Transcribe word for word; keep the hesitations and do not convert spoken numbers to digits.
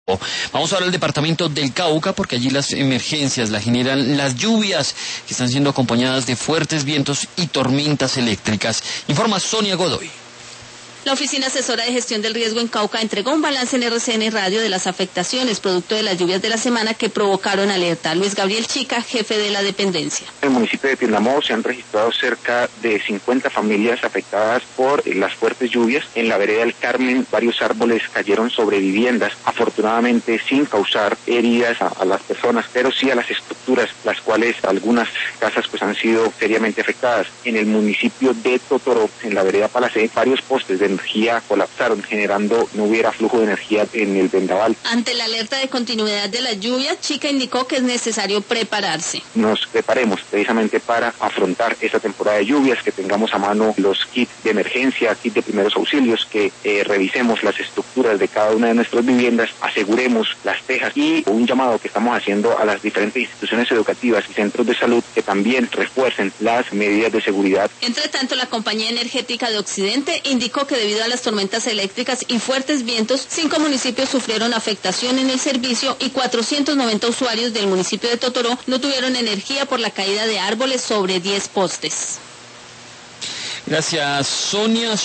Vamos ahora al departamento del Cauca, porque allí las emergencias las generan las lluvias, que están siendo acompañadas de fuertes vientos y tormentas eléctricas. Informa Sonia Godoy. La Oficina Asesora de Gestión del Riesgo en Cauca entregó un balance en R C N Radio de las afectaciones producto de las lluvias de la semana que provocaron alerta. Luis Gabriel Chica, jefe de la dependencia. En el municipio de Piendamó se han registrado cerca de cincuenta familias afectadas por las fuertes lluvias. En la vereda del Carmen, varios árboles cayeron sobre viviendas, afortunadamente sin causar heridas a, a las personas, pero sí a las estructuras, las cuales algunas casas pues han sido seriamente afectadas. En el municipio de Totoró, en la vereda Palacé, varios postes de energía colapsaron, generando no hubiera flujo de energía en el vendaval. Ante la alerta de continuidad de las lluvias, Chica indicó que es necesario prepararse. Nos preparemos precisamente para afrontar esta temporada de lluvias, que tengamos a mano los kits de emergencia, kits de primeros auxilios, que eh, revisemos las estructuras de cada una de nuestras viviendas, aseguremos las tejas y un llamado que estamos haciendo a las diferentes instituciones educativas y centros de salud que también refuercen las medidas de seguridad. Entre tanto, la Compañía Energética de Occidente indicó que debido a las tormentas eléctricas y fuertes vientos, cinco municipios sufrieron afectación en el servicio y cuatrocientos noventa usuarios del municipio de Totoró no tuvieron energía por la caída de árboles sobre diez postes. Gracias, Sonia.